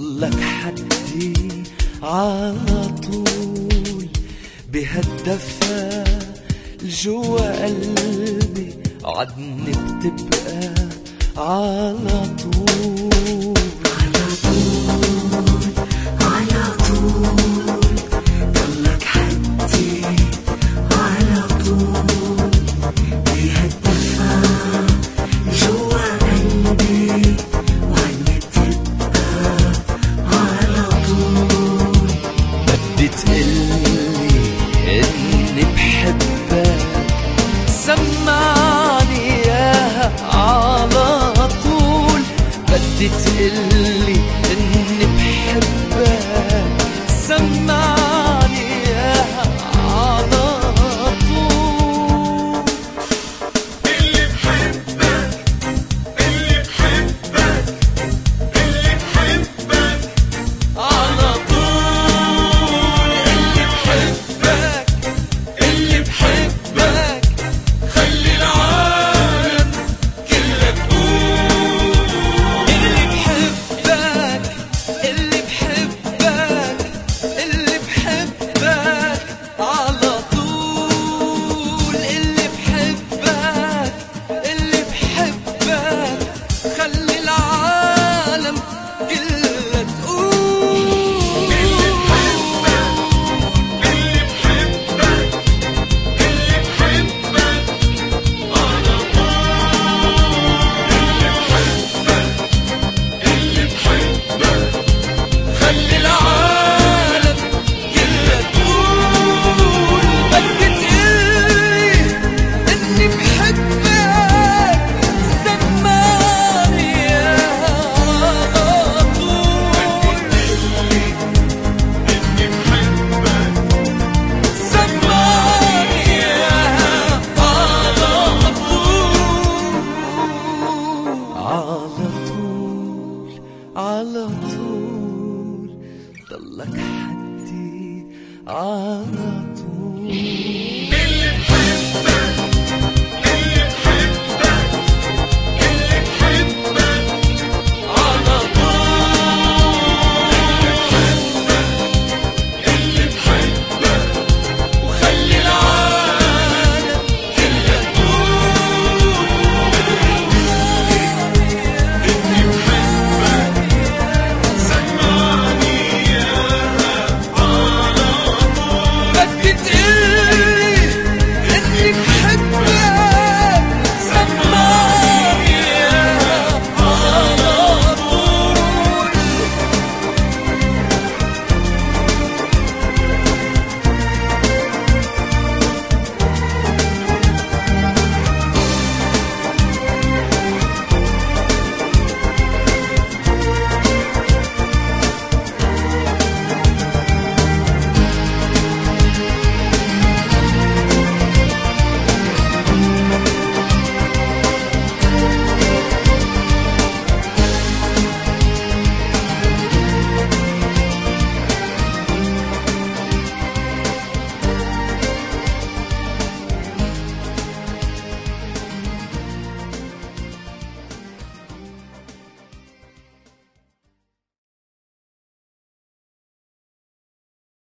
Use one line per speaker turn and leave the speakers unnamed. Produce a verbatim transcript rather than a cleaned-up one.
ضلك حدي على طول بهالدفا الجوا قلبي عدني بتبقى على طول
على طول على طول ضلك حدي على طول بهالدفا جوا قلبي وعني بتبقى على طول.
بدي تقلي اني بحبك سمعني اياها على طول. بدي تقلي اني بحبك سمعني اياها على طول.
اللي بحبك اللي بحبك اللي بحبك
على طول. اللي بحبك اللي بحبك
خلي العالم كله تقول.
اللي بحبك اللي بحبك اللي بحبك على طول. اللي بحبك اللي بحبك خلي العالم كلها تقول.
اللي بحبك اللي بحبك اللي بحبك على طول. اللي بحبك اللي بحبك
خلي العالم كلها تقول. بدي تقلي اني بحبك سمعني اياها على طول.
اني بحبك
سمعني اياها على طول. على طول على طول ضلك حدي على طول.